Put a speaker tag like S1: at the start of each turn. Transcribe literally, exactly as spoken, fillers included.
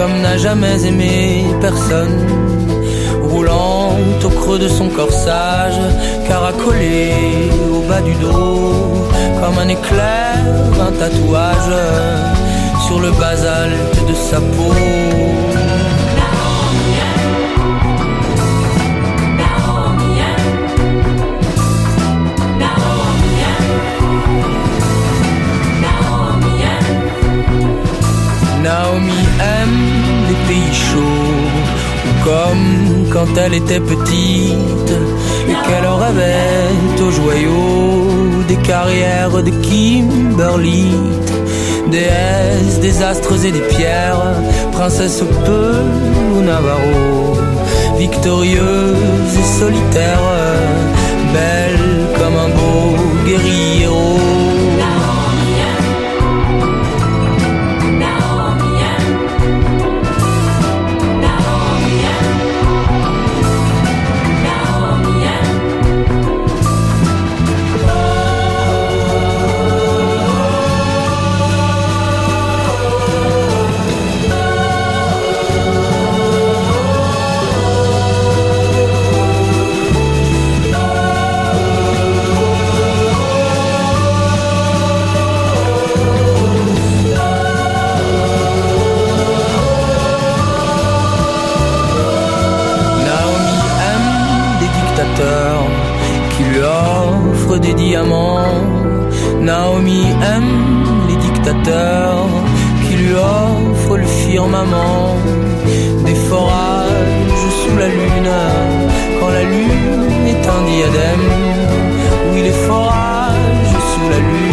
S1: femme n'a jamais aimé personne, roulant au creux de son corsage, caracolé au bas du dos, comme un éclair, un tatouage sur le basalte de sa peau. Naomi aime les pays chauds, comme quand elle était petite et qu'elle rêvait aux joyaux des carrières de Kimberly, déesse des astres et des pierres, princesse peu ou Navarro, victorieuse et solitaire, belle comme un beau guerriero. Qui lui offre des diamants. Naomi aime les dictateurs qui lui offrent le firmament. Des forages sous la lune, quand la lune est un diadème. Oui, les forages sous la lune.